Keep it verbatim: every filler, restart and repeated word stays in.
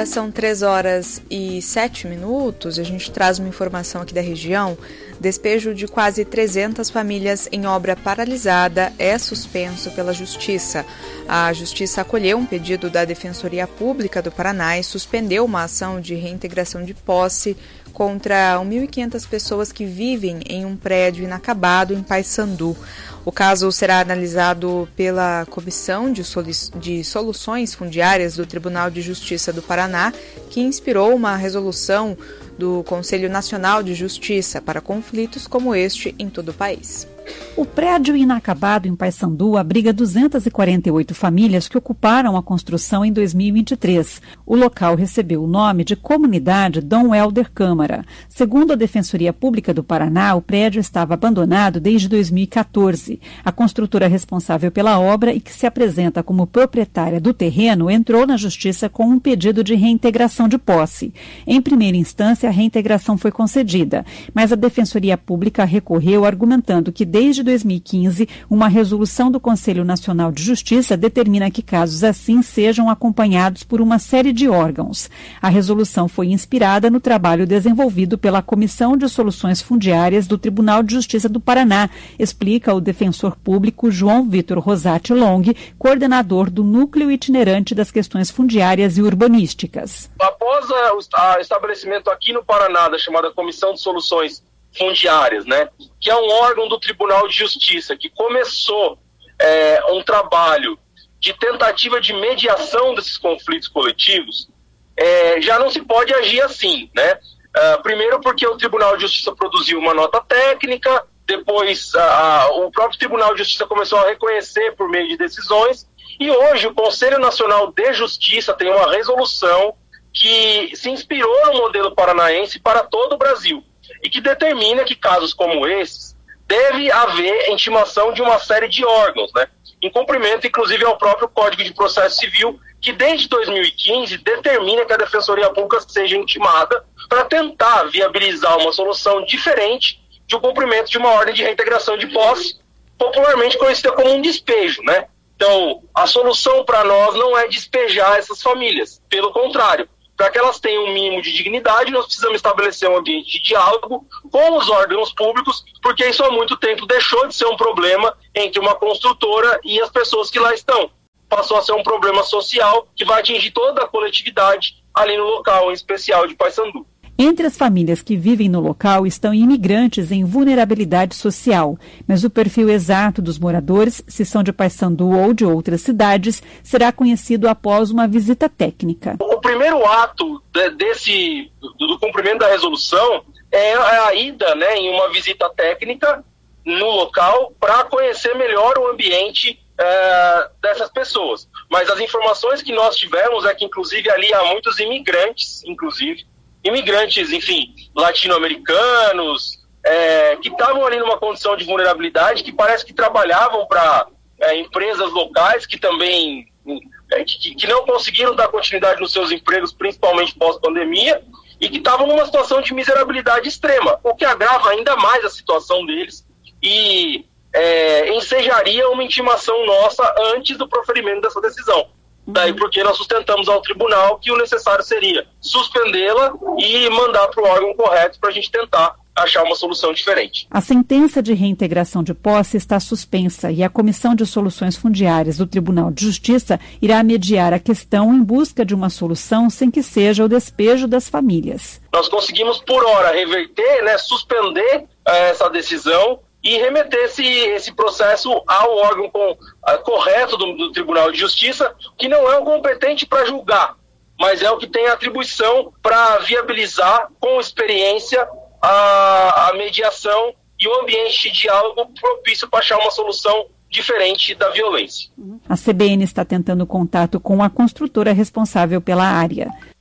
são três horas e sete minutos. A gente traz uma informação aqui da região. Despejo de quase trezentas famílias em obra paralisada é suspenso pela Justiça. A Justiça acolheu um pedido da Defensoria Pública do Paraná e suspendeu uma ação de reintegração de posse contra mil e quinhentas pessoas que vivem em um prédio inacabado em Paysandu. O caso será analisado pela Comissão de, Solu- de Soluções Fundiárias do Tribunal de Justiça do Paraná, que inspirou uma resolução do Conselho Nacional de Justiça para conflitos como este em todo o país. O prédio inacabado em Paysandu abriga duzentas e quarenta e oito famílias que ocuparam a construção em dois mil e vinte e três. O local recebeu o nome de Comunidade Dom Helder Câmara. Segundo a Defensoria Pública do Paraná, o prédio estava abandonado desde dois mil e quatorze. A construtora responsável pela obra e que se apresenta como proprietária do terreno entrou na Justiça com um pedido de reintegração de posse. Em primeira instância, a reintegração foi concedida, mas a Defensoria Pública recorreu argumentando que desde dois mil e quinze, uma resolução do Conselho Nacional de Justiça determina que casos assim sejam acompanhados por uma série de órgãos. A resolução foi inspirada no trabalho desenvolvido pela Comissão de Soluções Fundiárias do Tribunal de Justiça do Paraná, explica o defensor público João Vitor Rosati Long, coordenador do Núcleo Itinerante das Questões Fundiárias e Urbanísticas. Após o estabelecimento aqui no Paraná da chamada Comissão de Soluções Fundiárias, né, que é um órgão do Tribunal de Justiça, que começou é, um trabalho de tentativa de mediação desses conflitos coletivos, é, já não se pode agir assim, né? Uh, primeiro porque o Tribunal de Justiça produziu uma nota técnica, depois uh, o próprio Tribunal de Justiça começou a reconhecer por meio de decisões, e hoje o Conselho Nacional de Justiça tem uma resolução que se inspirou no modelo paranaense para todo o Brasil, e que determina que casos como esses deve haver intimação de uma série de órgãos, né? Em cumprimento, inclusive, ao próprio Código de Processo Civil, que desde dois mil e quinze determina que a Defensoria Pública seja intimada para tentar viabilizar uma solução diferente de um cumprimento de uma ordem de reintegração de posse, popularmente conhecida como um despejo, né? Então, a solução para nós não é despejar essas famílias, pelo contrário. Para que elas tenham um mínimo de dignidade, nós precisamos estabelecer um ambiente de diálogo com os órgãos públicos, porque isso há muito tempo deixou de ser um problema entre uma construtora e as pessoas que lá estão. Passou a ser um problema social que vai atingir toda a coletividade ali no local, em especial de Paysandu. Entre as famílias que vivem no local estão imigrantes em vulnerabilidade social, mas o perfil exato dos moradores, se são de Paysandu ou de outras cidades, será conhecido após uma visita técnica. O primeiro ato de, desse, do, do cumprimento da resolução é a ida, né, em uma visita técnica no local para conhecer melhor o ambiente é, dessas pessoas. Mas as informações que nós tivemos é que, inclusive, ali há muitos imigrantes, inclusive, imigrantes, enfim, latino-americanos, é, que estavam ali numa condição de vulnerabilidade, que parece que trabalhavam para é, empresas locais que também é, que, que não conseguiram dar continuidade nos seus empregos, principalmente pós-pandemia, e que estavam numa situação de miserabilidade extrema, o que agrava ainda mais a situação deles e é, ensejaria uma intimação nossa antes do proferimento dessa decisão. Daí porque nós sustentamos ao tribunal que o necessário seria suspendê-la e mandar para o órgão correto para a gente tentar achar uma solução diferente. A sentença de reintegração de posse está suspensa e a Comissão de Soluções Fundiárias do Tribunal de Justiça irá mediar a questão em busca de uma solução sem que seja o despejo das famílias. Nós conseguimos, por hora, reverter, né, suspender eh, essa decisão e remeter esse, esse processo ao órgão com, uh, correto do, do Tribunal de Justiça, que não é o competente para julgar, mas é o que tem a atribuição para viabilizar com experiência a, a mediação e o ambiente de diálogo propício para achar uma solução diferente da violência. A C B N está tentando contato com a construtora responsável pela área.